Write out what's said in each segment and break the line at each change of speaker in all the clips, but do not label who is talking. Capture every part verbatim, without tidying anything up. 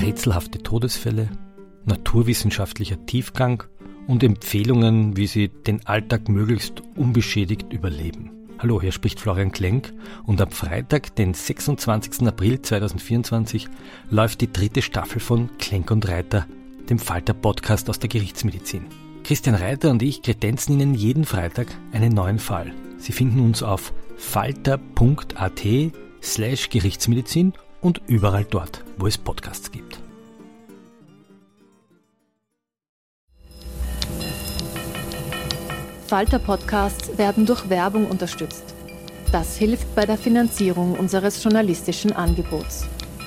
rätselhafte Todesfälle, naturwissenschaftlicher Tiefgang und Empfehlungen, wie Sie den Alltag möglichst unbeschädigt überleben. Hallo, hier spricht Florian Klenk und am Freitag, den sechsundzwanzigsten April zweitausendvierundzwanzig, läuft die dritte Staffel von Klenk und Reiter, dem Falter-Podcast aus der Gerichtsmedizin. Christian Reiter und ich kredenzen Ihnen jeden Freitag einen neuen Fall. Sie finden uns auf falter.at slash Gerichtsmedizin und überall dort, wo es Podcasts gibt.
Falter-Podcasts werden durch Werbung unterstützt. Das hilft bei der Finanzierung unseres journalistischen Angebots.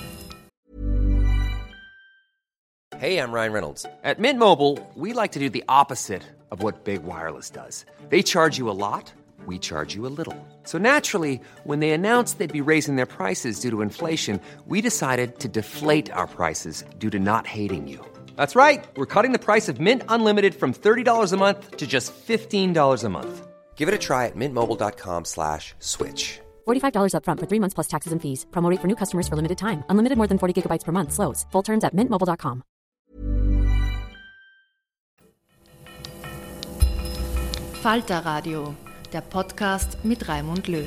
Hey, I'm Ryan Reynolds. At Mint Mobile, we like to do the opposite of what Big Wireless does. They charge you a lot, we charge you a little. So naturally, when they announced they'd be raising their prices due to inflation, we decided to deflate our prices due to not hating you. That's right. We're cutting the price of Mint Unlimited from thirty dollars a month to just fifteen dollars a month. Give it a try at mintmobile.com slash switch.
forty-five dollars up front for three months plus taxes and fees. Promo rate for new customers for limited time. Unlimited more than forty gigabytes per month. Slows full terms at mint mobile dot com.
Falter Radio, der Podcast mit Raimund Löw.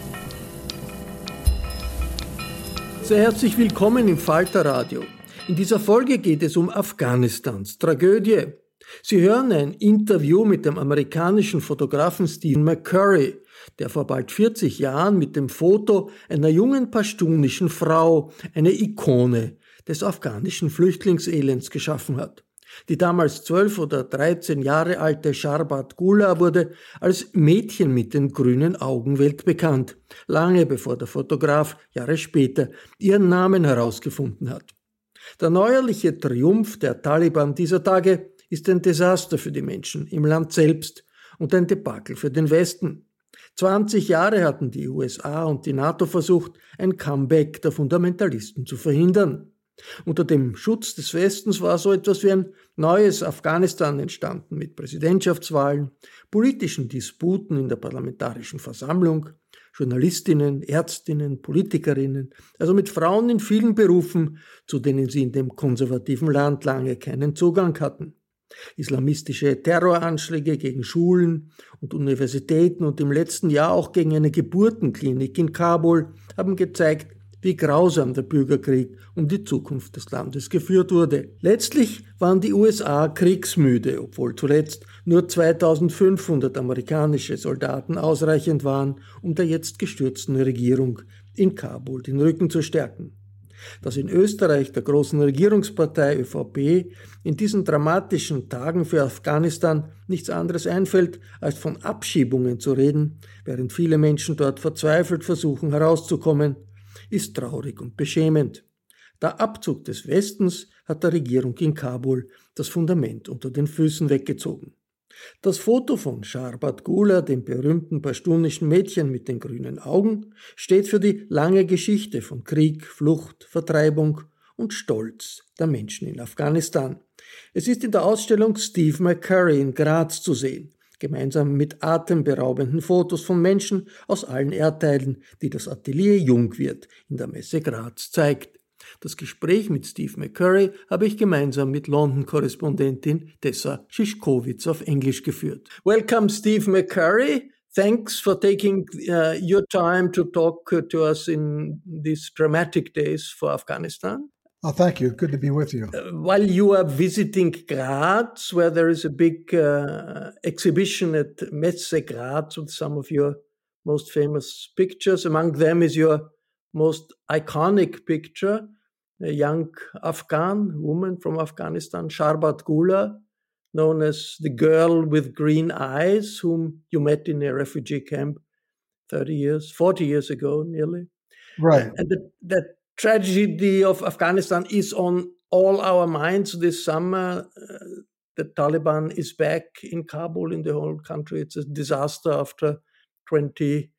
Sehr herzlich willkommen im Falter Radio. In dieser Folge geht es um Afghanistans Tragödie. Sie hören ein Interview mit dem amerikanischen Fotografen Stephen McCurry, der vor bald vierzig Jahren mit dem Foto einer jungen paschtunischen Frau eine Ikone des afghanischen Flüchtlingselends geschaffen hat. Die damals zwölf oder dreizehn Jahre alte Sharbat Gula wurde als Mädchen mit den grünen Augen weltbekannt, lange bevor der Fotograf Jahre später ihren Namen herausgefunden hat. Der neuerliche Triumph der Taliban dieser Tage ist ein Desaster für die Menschen im Land selbst und ein Debakel für den Westen. zwanzig Jahre hatten die U S A und die NATO versucht, ein Comeback der Fundamentalisten zu verhindern. Unter dem Schutz des Westens war so etwas wie ein neues Afghanistan entstanden mit Präsidentschaftswahlen, politischen Disputen in der Parlamentarischen Versammlung, Journalistinnen, Ärztinnen, Politikerinnen, also mit Frauen in vielen Berufen, zu denen sie in dem konservativen Land lange keinen Zugang hatten. Islamistische Terroranschläge gegen Schulen und Universitäten und im letzten Jahr auch gegen eine Geburtenklinik in Kabul haben gezeigt, wie grausam der Bürgerkrieg um die Zukunft des Landes geführt wurde. Letztlich waren die U S A kriegsmüde, obwohl zuletzt nur zweitausendfünfhundert amerikanische Soldaten ausreichend waren, um der jetzt gestürzten Regierung in Kabul den Rücken zu stärken. Dass in Österreich der großen Regierungspartei Ö V P in diesen dramatischen Tagen für Afghanistan nichts anderes einfällt, als von Abschiebungen zu reden, während viele Menschen dort verzweifelt versuchen herauszukommen, ist traurig und beschämend. Der Abzug des Westens hat der Regierung in Kabul das Fundament unter den Füßen weggezogen. Das Foto von Sharbat Gula, dem berühmten paschtunischen Mädchen mit den grünen Augen, steht für die lange Geschichte von Krieg, Flucht, Vertreibung und Stolz der Menschen in Afghanistan. Es ist in der Ausstellung Steve McCurry in Graz zu sehen, gemeinsam mit atemberaubenden Fotos von Menschen aus allen Erdteilen, die das Atelier Jungwirth in der Messe Graz zeigt. Das Gespräch mit Steve McCurry habe ich gemeinsam mit London-Korrespondentin Tessa Szyszkowitz auf Englisch geführt. Welcome, Steve McCurry. Thanks for taking uh, your time to talk uh, to us in these dramatic days for Afghanistan.
Oh, thank you. Good to be with you.
Uh, while you are visiting Graz, where there is a big uh, exhibition at Messe Graz with some of your most famous pictures, among them is your most iconic picture, a young Afghan woman from Afghanistan, Sharbat Gula, known as the girl with green eyes, whom you met in a refugee camp thirty years, forty years ago, nearly.
Right.
And the, the tragedy of Afghanistan is on all our minds this summer. Uh, the Taliban is back in Kabul, in the whole country. It's a disaster after twenty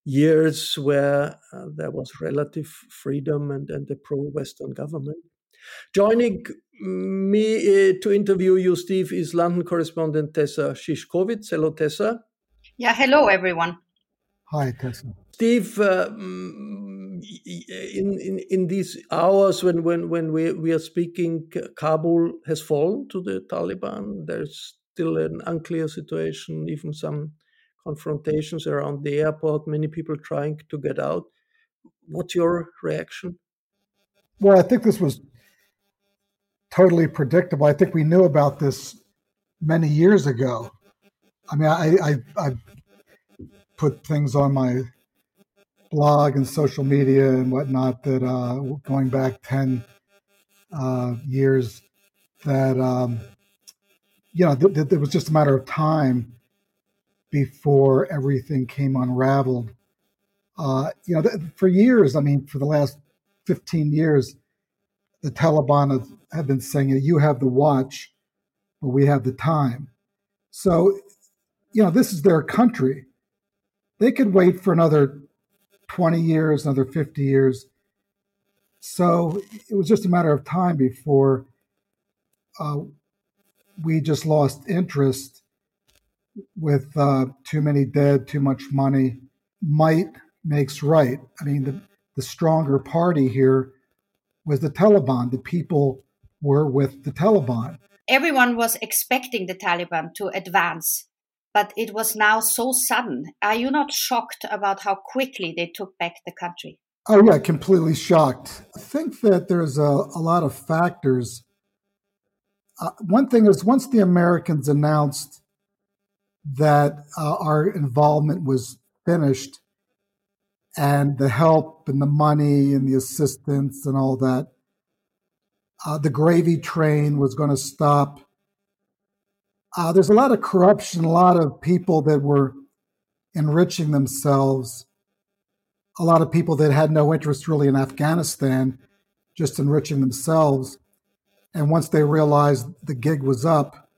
years where uh, there was relative freedom and, and a pro-Western government. Joining me uh, to interview you, Steve, is London correspondent Tessa Szyszkowitz. Hello, Tessa.
Yeah, hello, everyone.
Hi, Tessa.
Steve, uh, in, in in these hours when when when we we are speaking, Kabul has fallen to the Taliban. There's still an unclear situation, even some confrontations around the airport. Many people trying to get out. What's your reaction?
Well, I think this was totally predictable. I think we knew about this many years ago. I mean, I I, I put things on my blog and social media and whatnot that uh, going back ten uh, years that, um, you know, th- th- it was just a matter of time before everything came unraveled. Uh, you know, th- for years, I mean, for the last fifteen years, the Taliban have, have been saying, you have the watch, but we have the time. So, you know, this is their country. They could wait for another twenty years, another fifty years. So it was just a matter of time before uh, we just lost interest with uh, too many dead, too much money. Might makes right. I mean, the, the stronger party here was the Taliban. The people were with the Taliban.
Everyone was expecting the Taliban to advance, but it was now so sudden. Are you not shocked about how quickly they took back the country?
Oh, yeah, completely shocked. I think that there's a, a lot of factors. Uh, one thing is, once the Americans announced that uh, our involvement was finished and the help and the money and the assistance and all that, uh, the gravy train was going to stop. Uh, there's a lot of corruption, a lot of people that were enriching themselves, a lot of people that had no interest really in Afghanistan, just enriching themselves. And once they realized the gig was up,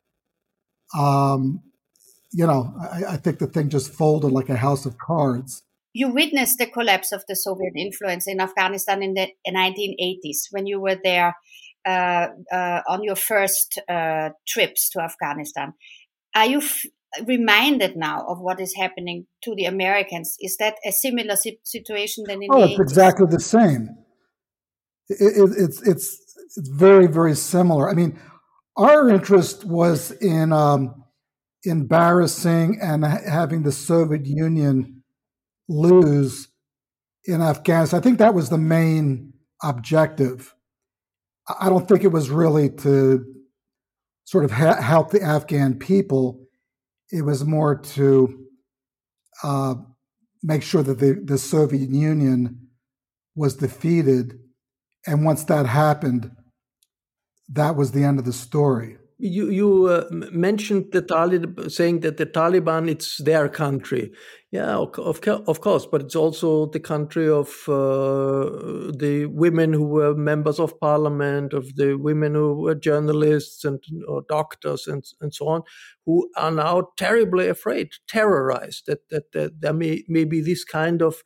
um, you know, I, I think the thing just folded like a house of cards.
You witnessed the collapse of the Soviet influence in Afghanistan in the nineteen eighties when you were there uh, uh, on your first uh, trips to Afghanistan. Are you f- reminded now of what is happening to the Americans? Is that a similar si- situation than in
oh,
the
it's
eighties?
Exactly the same. It, it, it's it's it's very very similar. I mean, our interest was in um, embarrassing and ha- having the Soviet Union lose in Afghanistan. I think that was the main objective. I don't think it was really to sort of ha- help the Afghan people. It was more to uh, make sure that the, the Soviet Union was defeated. And once that happened, that was the end of the story.
You you uh, mentioned the Taliban, saying that the Taliban, it's their country. Yeah, of, of, of course, but it's also the country of uh, the women who were members of parliament, of the women who were journalists and or doctors and, and so on, who are now terribly afraid, terrorized that, that, that there may, may be this kind of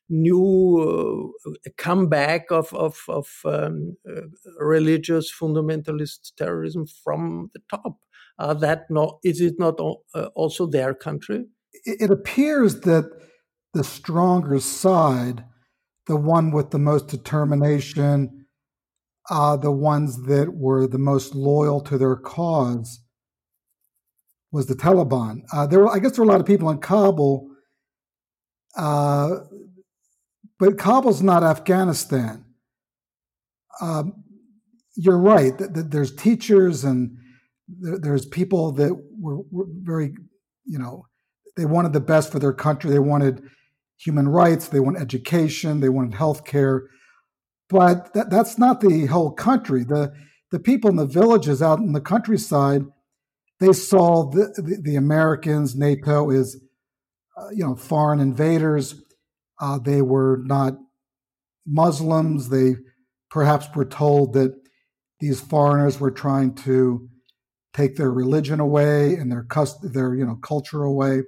new uh, comeback of of, of um, uh, religious fundamentalist terrorism from the top. Are that not? Is it not uh, also their country?
It, it appears that the stronger side, the one with the most determination, uh, the ones that were the most loyal to their cause, was the Taliban. Uh, there, were, I guess, there were a lot of people in Kabul. Uh, But Kabul's not Afghanistan. Um, you're right. There's teachers and there's people that were, were very, you know, they wanted the best for their country. They wanted human rights. They wanted education. They wanted healthcare. But that, that's not the whole country. The the people in the villages out in the countryside, they saw the, the, the Americans, NATO, as, uh, you know, foreign invaders. Uh, they were not Muslims. They perhaps were told that these foreigners were trying to take their religion away and their cust- their you know culture away.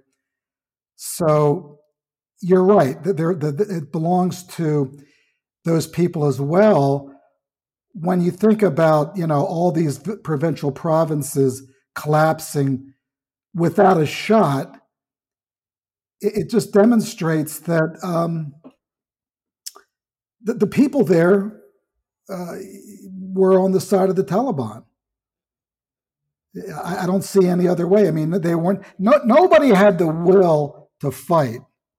So you're right. There, it belongs to those people as well. When you think about you know all these provincial provinces collapsing without a shot, it, it just demonstrates that um, the, the people there uh, were on the side of the Taliban. I, I don't see any other way. I mean, they weren't. No, nobody had the will to fight.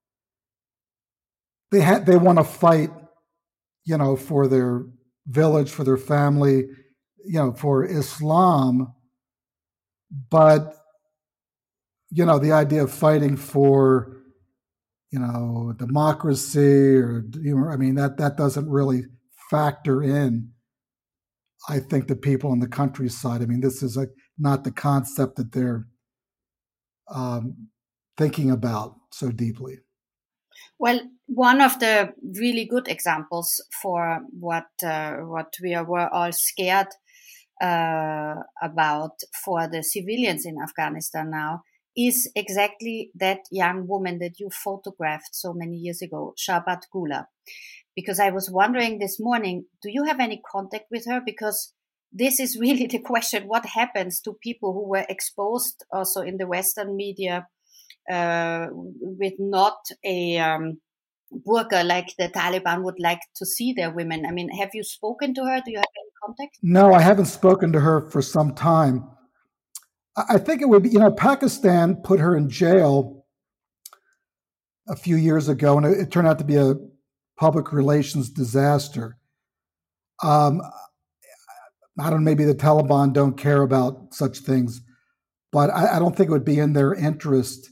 They had. They want to fight, you know, for their village, for their family, you know, for Islam. But, you know, the idea of fighting for, you know, democracy or, you know, I mean, that, that doesn't really factor in, I think, the people in the countryside. I mean, this is a, not the concept that they're um, thinking about so deeply.
Well, one of the really good examples for what uh, what we are, were all scared uh, about for the civilians in Afghanistan now is exactly that young woman that you photographed so many years ago, Sharbat Gula. Because I was wondering this morning, do you have any contact with her? Because this is really the question: what happens to people who were exposed also in the Western media uh, with not a um, burqa like the Taliban would like to see their women? I mean, have you spoken to her? Do you have any contact?
No, I haven't spoken to her for some time. I think it would be, you know, Pakistan put her in jail a few years ago, and it, it turned out to be a public relations disaster. Um, I don't know, maybe the Taliban don't care about such things, but I, I don't think it would be in their interest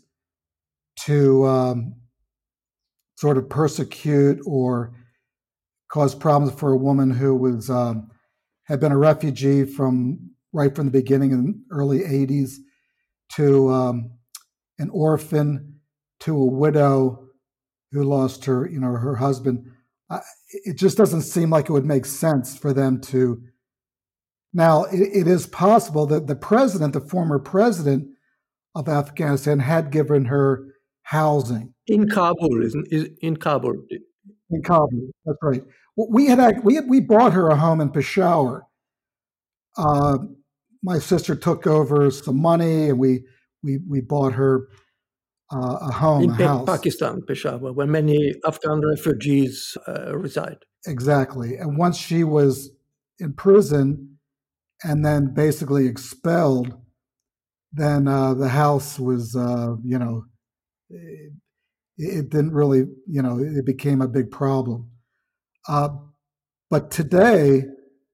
to um, sort of persecute or cause problems for a woman who was um, had been a refugee from right from the beginning in the early eighties to um, an orphan, to a widow who lost her, you know, her husband. Uh, it just doesn't seem like it would make sense for them to. Now, it, it is possible that the president, the former president of Afghanistan, had given her housing
in Kabul. Isn't in Kabul?
In Kabul, that's right. We had we had, we bought her a home in Peshawar. Uh, my sister took over some money, and we we we bought her uh, a home,
in
a house.
Pakistan, Peshawar, where many Afghan refugees uh, reside.
Exactly. And once she was in prison and then basically expelled, then uh, the house was, uh, you know, it, it didn't really, you know, it became a big problem. Uh, but today,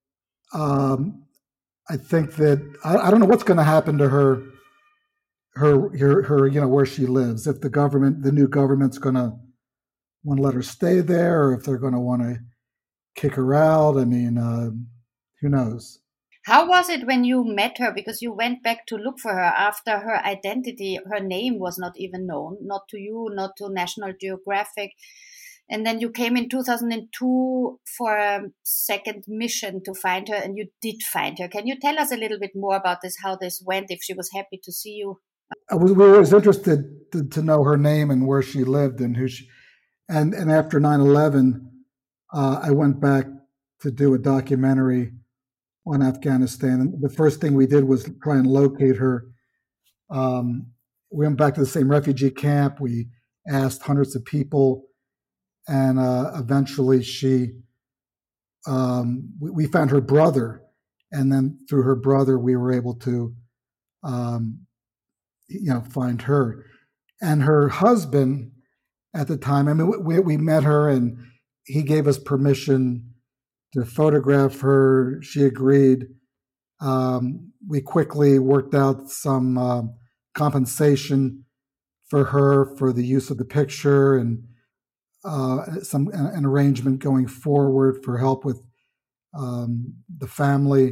um, I think that I, I don't know what's going to happen to her, her, her, her, you know, where she lives. If the government, the new government's going to want to let her stay there, or if they're going to want to kick her out. I mean, uh, who knows?
How was it when you met her? Because you went back to look for her after her identity, her name was not even known, not to you, not to National Geographic. And then you came in two thousand two for a second mission to find her, and you did find her. Can you tell us a little bit more about this, how this went, if she was happy to see you?
I was, we were always interested to, to know her name and where she lived and who she, and, and after nine eleven, uh, I went back to do a documentary on Afghanistan. And the first thing we did was try and locate her. Um, we went back to the same refugee camp. We asked hundreds of people, and uh, eventually she, um, we, we found her brother, and then through her brother we were able to, um, you know, find her. And her husband at the time, I mean, we, we met her, and he gave us permission to photograph her. She agreed. Um, we quickly worked out some uh, compensation for her for the use of the picture, and uh, some an arrangement going forward for help with um, the family.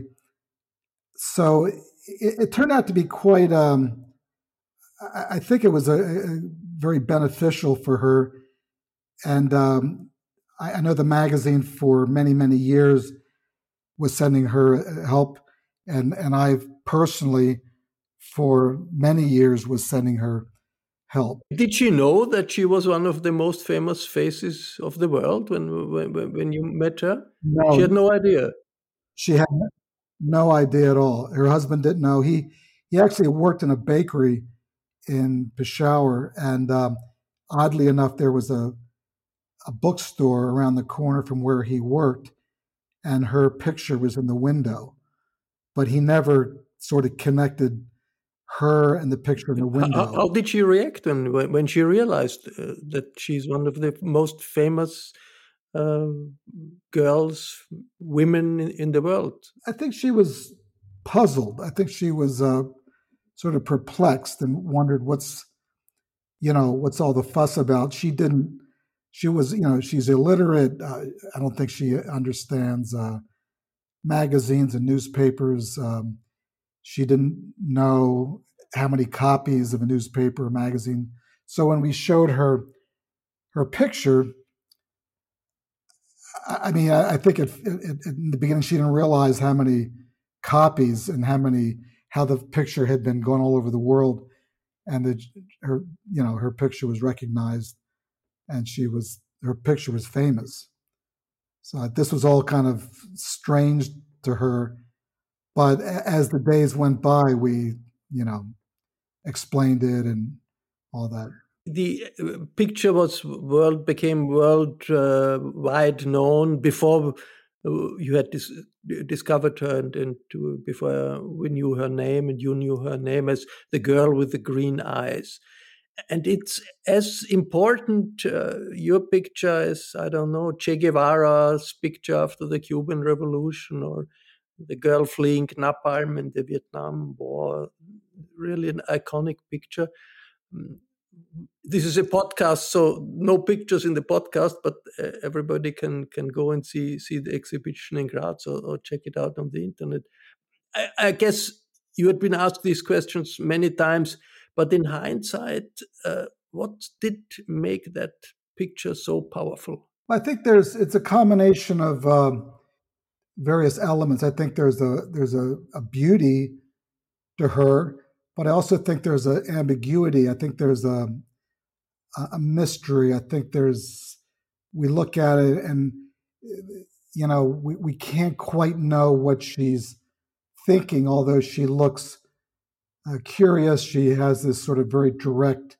So it, it turned out to be quite. Um, I, I think it was a, a very beneficial for her, and. Um, I know the magazine for many, many years was sending her help, and, and I personally, for many years, was sending her help.
Did she know that she was one of the most famous faces of the world when when, when you met her?
No,
she had no idea.
She had no idea at all. Her husband didn't know. He he actually worked in a bakery in Peshawar, and um, oddly enough, there was a, a bookstore around the corner from where he worked, and her picture was in the window. But he never sort of connected her and the picture in the window.
How, how did she react when, when she realized uh, that she's one of the most famous uh, girls, women in, in the world?
I think she was puzzled. I think she was uh, sort of perplexed and wondered what's, you know, what's all the fuss about. She didn't, she was, you know, she's illiterate. Uh, I don't think she understands uh, magazines and newspapers. Um, she didn't know how many copies of a newspaper or magazine. So when we showed her her picture, I mean, I, I think it, it, in the beginning she didn't realize how many copies and how many how the picture had been going all over the world, and that her you know her picture was recognized, and she was her picture was famous. So this was all kind of strange to her, but as the days went by, we you know explained it and all that.
The picture was world became world uh, wide known before you had dis- discovered her, and, and to, before we knew her name, and you knew her name as the girl with the green eyes. And it's as important, uh, your picture, as, I don't know, Che Guevara's picture after the Cuban Revolution, or the girl fleeing napalm in the Vietnam War. Really an iconic picture. This is a podcast, so no pictures in the podcast, but uh, everybody can can go and see see the exhibition in Graz, or, or check it out on the internet. I, I guess you had been asked these questions many times, but in hindsight, uh, what did make that picture so powerful?
I think there's it's a combination of um, various elements. I think there's a there's a, a beauty to her, but I also think there's an ambiguity. I think there's a a mystery. I think there's, we look at it and, you know, we, we can't quite know what she's thinking, although she looks uh, curious. She has this sort of very direct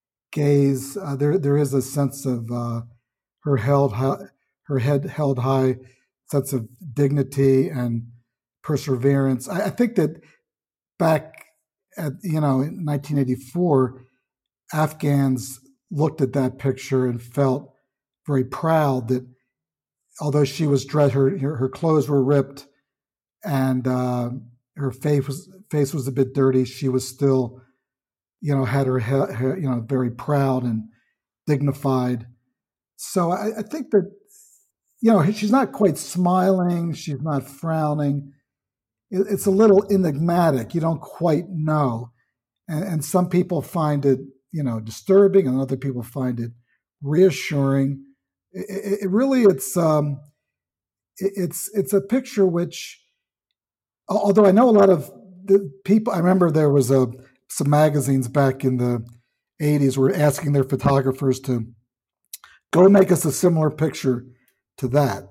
gaze. Uh, there, there is a sense of uh, her held high, her head held high, sense of dignity and perseverance. I, I think that back at, you know, in nineteen eighty-four, Afghans looked at that picture and felt very proud that although she was dressed, her her clothes were ripped and uh, her face was face was a bit dirty, she was still, you know, had her, her you know, very proud and dignified. So I, I think that, you know, she's not quite smiling, she's not frowning. It, it's a little enigmatic. You don't quite know, and, and some people find it, you know, disturbing, and other people find it reassuring. It, it really, it's um, it, it's it's a picture which, although I know a lot of the people, I remember there was a some magazines back in the eighties were asking their photographers to go make us a similar picture to that,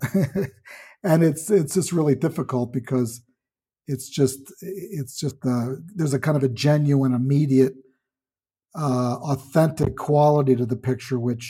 and it's it's just really difficult because it's just it's just uh, there's a kind of a genuine, immediate, Uh, authentic quality to the picture, which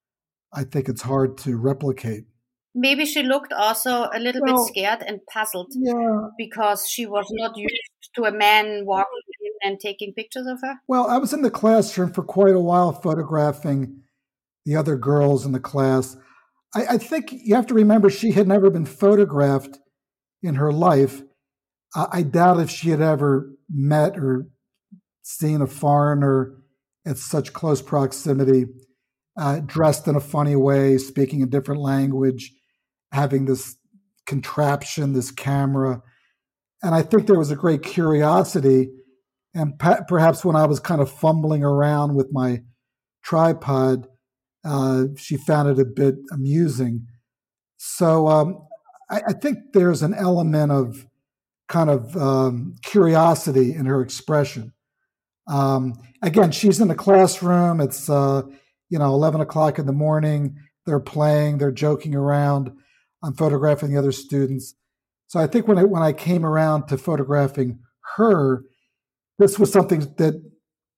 I think it's hard to replicate.
Maybe she looked also a little well, bit scared and puzzled,
yeah,
because she was not used to a man walking in and taking pictures of her.
Well, I was in the classroom for quite a while photographing the other girls in the class. I, I think you have to remember she had never been photographed in her life. Uh, I doubt if she had ever met or seen a foreigner at such close proximity, uh, dressed in a funny way, speaking a different language, having this contraption, this camera. And I think there was a great curiosity. And pe- perhaps when I was kind of fumbling around with my tripod, uh, she found it a bit amusing. So um, I, I think there's an element of kind of um, curiosity in her expression. Um, again, she's in the classroom. It's, uh, you know, eleven o'clock in the morning. They're playing, they're joking around. I'm photographing the other students. So I think when I, when I came around to photographing her, this was something that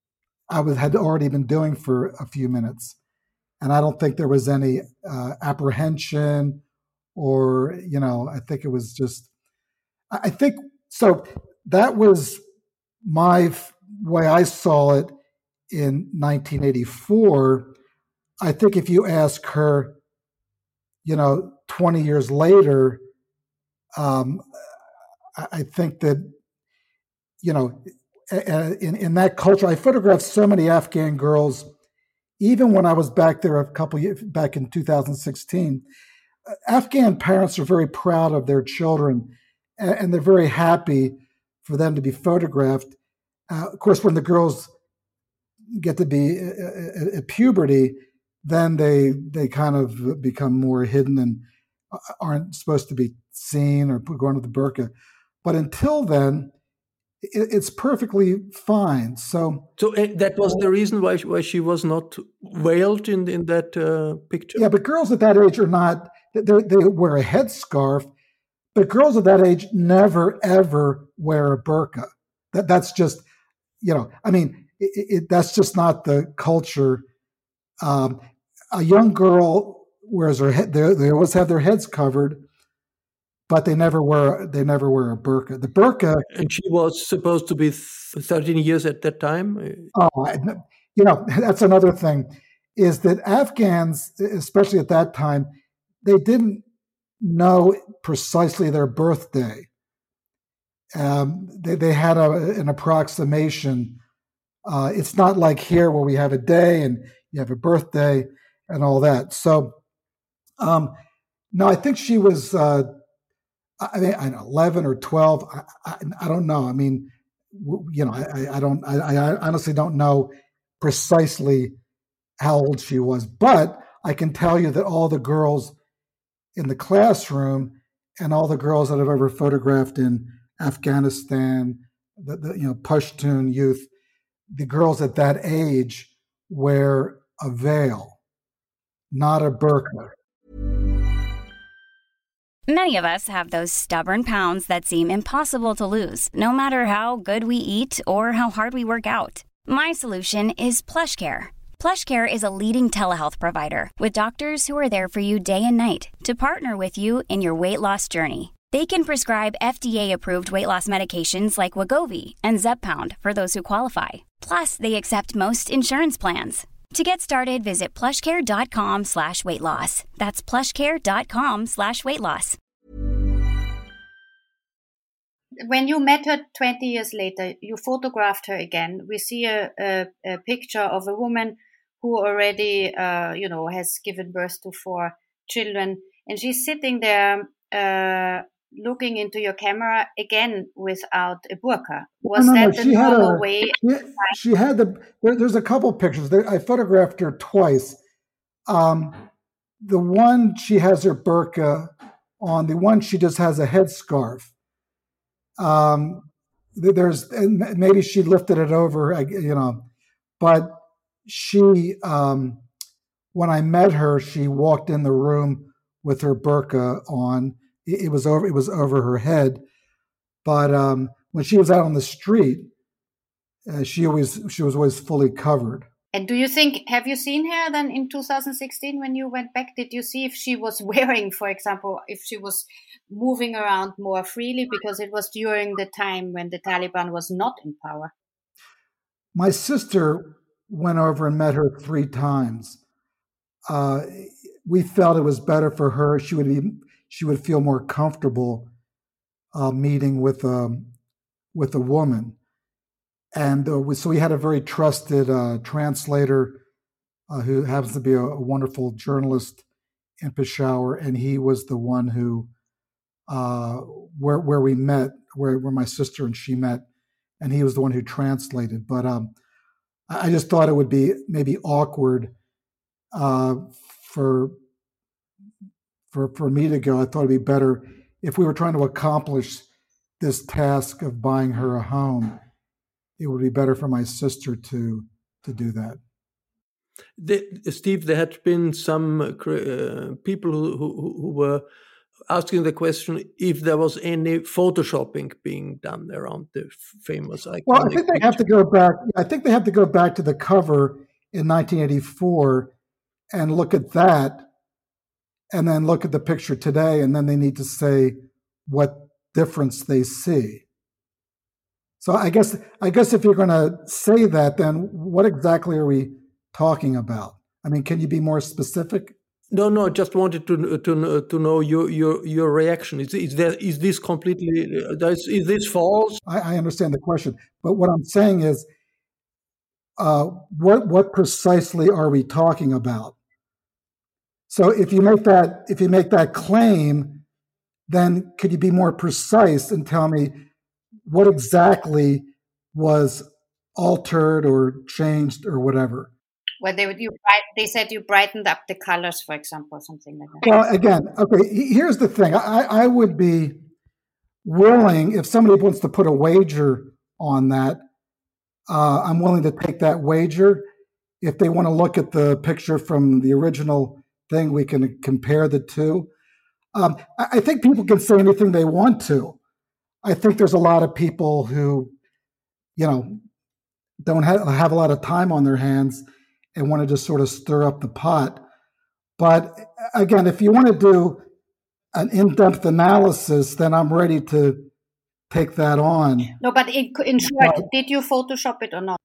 I was had already been doing for a few minutes. And I don't think there was any uh, apprehension or, you know, I think it was just, I think, so that was my way I saw it in nineteen eighty-four. I think if you ask her, you know, twenty years later, um, I think that, you know, in, in that culture, I photographed so many Afghan girls, even when I was back there a couple years, back in two thousand sixteen. Afghan parents are very proud of their children, and they're very happy for them to be photographed. Uh, of course, when the girls get to be at puberty, then they they kind of become more hidden and aren't supposed to be seen or go under the burqa. But until then, it, it's perfectly fine. So,
so uh, that was the reason why why she was not veiled in in that uh, picture.
Yeah, but girls at that age are not. They they wear a headscarf, but girls at that age never ever wear a burqa. That that's just, you know, I mean, it, it, that's just not the culture. Um, a young girl wears her head; they, they always have their heads covered, but they never wear they never wear a burqa. The burqa,
and she was supposed to be thirteen years at that time.
Oh, you know, that's another thing, is that Afghans, especially at that time, they didn't know precisely their birthday. Um, they, they had a, an approximation. Uh, it's not like here where we have a day and you have a birthday and all that. So, um, no, I think she was, uh, I mean, I know, eleven or twelve. I, I, I don't know. I mean, you know, I, I don't, I, I honestly don't know precisely how old she was, but I can tell you that all the girls in the classroom and all the girls that I've ever photographed in Afghanistan, the, the you know, Pashtun youth, the girls at that age wear a veil, not a burqa.
Many of us have those stubborn pounds that seem impossible to lose, no matter how good we eat or how hard we work out. My solution is PlushCare. PlushCare is a leading telehealth provider with doctors who are there for you day and night to partner with you in your weight loss journey. They can prescribe F D A-approved weight loss medications like Wegovy and Zepbound for those who qualify. Plus, they accept most insurance plans. To get started, visit plushcare.com slash weight loss. That's plushcare.com slash weight loss.
When you met her twenty years later, you photographed her again. We see a, a, a picture of a woman who already, uh, you know, has given birth to four children. And she's sitting there uh, looking into your camera again without a burqa. Was
no, no,
that
no.
the normal
a,
way?
She, she had the, there, there's a couple pictures. There, I photographed her twice. Um, the one, she has her burqa on. The one, she just has a headscarf. Um, there's, and maybe she lifted it over, you know, but she, um, when I met her, she walked in the room with her burqa on. It, it was over, it was over her head. But, um, when she was out on the street, uh, she always, she was always fully covered.
And do you think, have you seen her then in two thousand sixteen when you went back? Did you see if she was wearing, for example, if she was moving around more freely, because it was during the time when the Taliban was not in power?
My sister went over and met her three times. Uh, we felt it was better for her. She would be, she would feel more comfortable uh, meeting with um, with a woman. And uh, we, so we had a very trusted uh, translator uh, who happens to be a, a wonderful journalist in Peshawar, and he was the one who, uh, where where we met, where where my sister and she met, and he was the one who translated. But um, I just thought it would be maybe awkward uh, for for for me to go. I thought it'd be better if we were trying to accomplish this task of buying her a home. It would be better for my sister to to do that.
The, Steve, there had been some uh, people who, who, who were asking the question if there was any photoshopping being done around the famous iconic
Well, I think they
picture.
have to go back. I think they have to go back to the cover in nineteen eighty-four and look at that, and then look at the picture today, and then they need to say what difference they see. So I guess I guess if you're going to say that, then what exactly are we talking about? I mean, can you be more specific?
No, no. Just wanted to to to know your your your reaction. Is is there is this completely is, is this false?
I, I understand the question, but what I'm saying is, uh, what what precisely are we talking about? So if you make that if you make that claim, then could you be more precise and tell me what exactly was altered or changed or whatever?
Well, they would you they said you brightened up the colors, for example, something like that.
Well, again, okay. Here's the thing: I, I would be willing if somebody wants to put a wager on that. Uh, I'm willing to take that wager. If they want to look at the picture from the original thing, we can compare the two. Um, I, I think people can say anything they want to. I think there's a lot of people who, you know, don't have, have a lot of time on their hands and want to just sort of stir up the pot. But again, if you want to do an in-depth analysis, then I'm ready to take that on.
No, but in, in short, but, did you Photoshop it or not?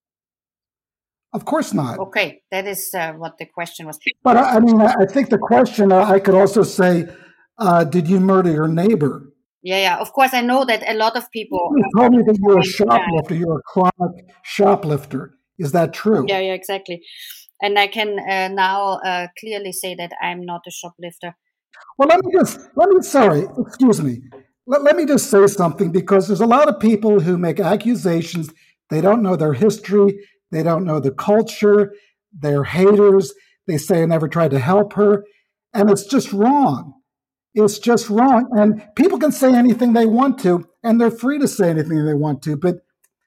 Of course not.
Okay, that is uh, what the question was.
But I, I mean, I think the question, uh, I could also say, uh, did you murder your neighbor?
Yeah, yeah. Of course, I know that a lot of people...
You told me that you're a shoplifter. You're a chronic shoplifter. Is that true?
Yeah, yeah, exactly. And I can uh, now uh, clearly say that I'm not a shoplifter.
Well, let me just, let me, sorry, excuse me. Let, let me just say something, because there's a lot of people who make accusations. They don't know their history. They don't know the culture. They're haters. They say I never tried to help her. And it's just wrong. It's just wrong. And people can say anything they want to, and they're free to say anything they want to. But,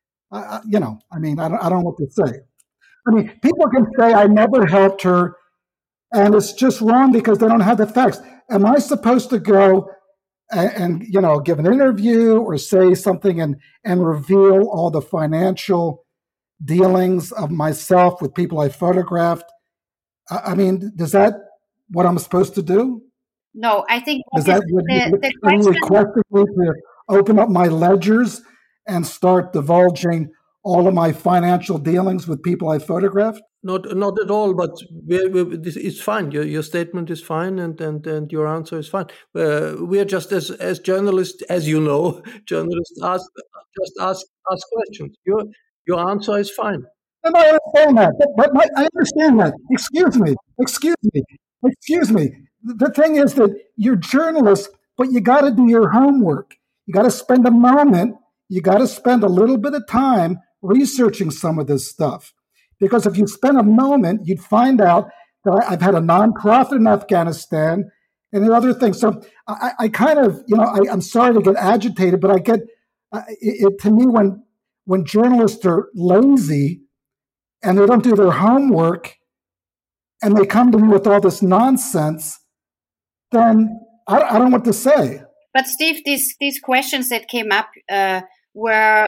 uh, you know, I mean, I don't, I don't know what to say. I mean, people can say I never helped her, and it's just wrong because they don't have the facts. Am I supposed to go and, and you know, give an interview or say something and, and reveal all the financial dealings of myself with people I photographed? I, I mean, is that what I'm supposed to do?
No, I think
is that
the,
what
the,
you,
the
are you
question...
requesting me to open up my ledgers and start divulging all of my financial dealings with people I photographed?
Not, not at all. But we're, we're, this is fine. Your, your statement is fine, and, and, and your answer is fine. Uh, we are just as as journalists, as you know, journalists ask just ask ask questions. Your your answer is fine.
And I understand that. But, but my, I understand that. Excuse me. Excuse me. Excuse me. The thing is that you're journalists, but you got to do your homework. You got to spend a moment. You got to spend a little bit of time researching some of this stuff. Because if you spend a moment, you'd find out that I've had a nonprofit in Afghanistan and there are other things. So I, I kind of, you know, I, I'm sorry to get agitated, but I get, uh, it, it, to me, when when journalists are lazy and they don't do their homework and they come to me with all this nonsense, then I, I don't know what to say.
But Steve, these these questions that came up uh, were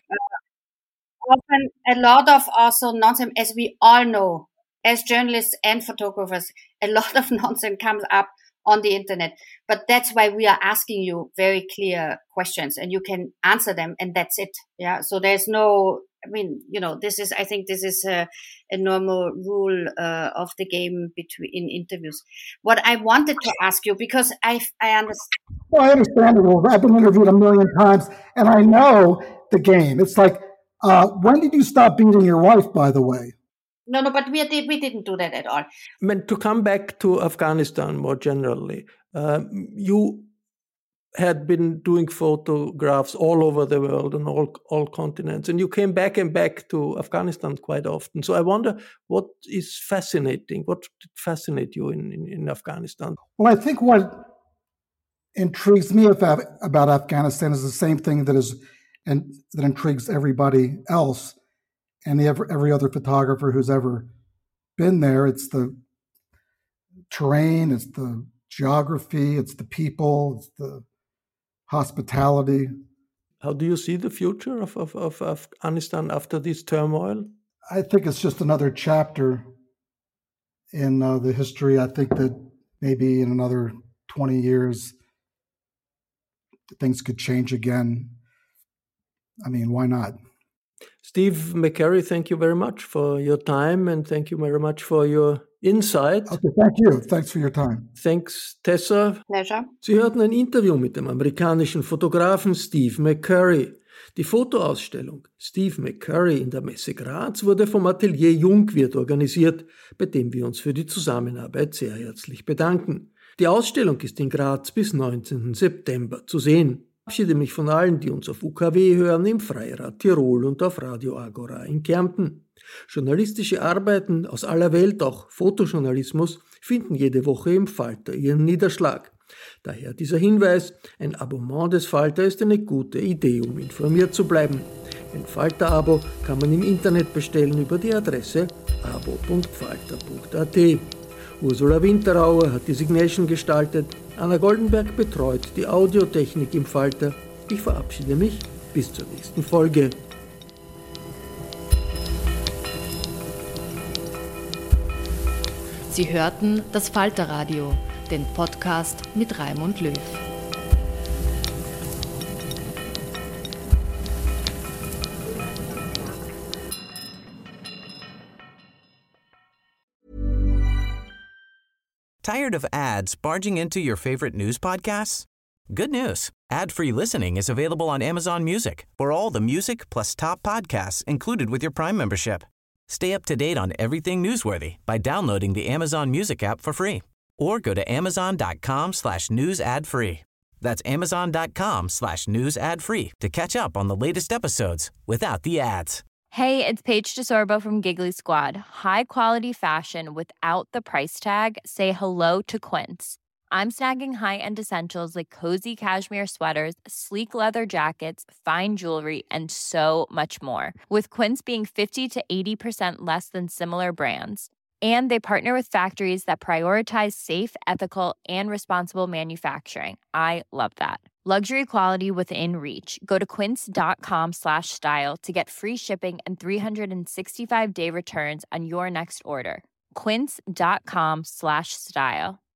uh, often a lot of also nonsense, as we all know, as journalists and photographers, a lot of nonsense comes up on the internet. But that's why we are asking you very clear questions, and you can answer them, and that's it. Yeah. So there's no. I mean, you know, this is. I think this is a, a normal rule uh, of the game between in interviews. What I wanted to ask you, because I I understand.
Well, I understand the rules. I've been interviewed a million times, and I know the game. It's like, uh, when did you stop beating your wife? By the way.
No, no, but we did. We didn't do that at all.
I mean, to come back to Afghanistan more generally, uh, you had been doing photographs all over the world on all all continents, and you came back and back to Afghanistan quite often. So I wonder what is fascinating. What did fascinate you in, in, in Afghanistan?
Well, I think what intrigues me about, about Afghanistan is the same thing that is and that intrigues everybody else and every, every other photographer who's ever been there. It's the terrain, it's the geography, it's the people, it's the hospitality.
How do you see the future of, of, of Afghanistan after this turmoil?
I think it's just another chapter in uh, the history. I think that maybe in another twenty years, things could change again. I mean, why not?
Steve McCurry, thank you very much for your time and thank you very much for your insight.
Okay, thank you. Thanks for your time.
Thanks, Tessa.
Pleasure.
Sie hörten ein Interview mit dem amerikanischen Fotografen Steve McCurry. Die Fotoausstellung Steve McCurry in der Messe Graz wurde vom Atelier Jungwirth organisiert, bei dem wir uns für die Zusammenarbeit sehr herzlich bedanken. Die Ausstellung ist in Graz bis neunzehnten September zu sehen. Ich verabschiede mich von allen, die uns auf U K W hören, im Freirad Tirol und auf Radio Agora in Kärnten. Journalistische Arbeiten aus aller Welt, auch Fotojournalismus, finden jede Woche im Falter ihren Niederschlag. Daher dieser Hinweis, ein Abonnement des Falter ist eine gute Idee, um informiert zu bleiben. Ein Falter-Abo kann man im Internet bestellen über die Adresse abo punkt falter punkt a t. Ursula Winterauer hat die Signation gestaltet, Anna Goldenberg betreut die Audiotechnik im Falter. Ich verabschiede mich bis zur nächsten Folge.
Sie hörten das Falterradio, den Podcast mit Raimund Löw.
Tired of ads barging into your favorite news podcasts? Good news. Ad-free listening is available on Amazon Music for all the music plus top podcasts included with your Prime membership. Stay up to date on everything newsworthy by downloading the Amazon Music app for free or go to amazon.com slash news ad free. That's amazon.com slash news ad free to catch up on the latest episodes without the ads.
Hey, it's Paige DeSorbo from Giggly Squad. High quality fashion without the price tag. Say hello to Quince. I'm snagging high-end essentials like cozy cashmere sweaters, sleek leather jackets, fine jewelry, and so much more. With Quince being fifty to eighty percent less than similar brands. And they partner with factories that prioritize safe, ethical, and responsible manufacturing. I love that. Luxury quality within reach. Go to quince.com slash style to get free shipping and three sixty-five day returns on your next order. Quince.com slash style.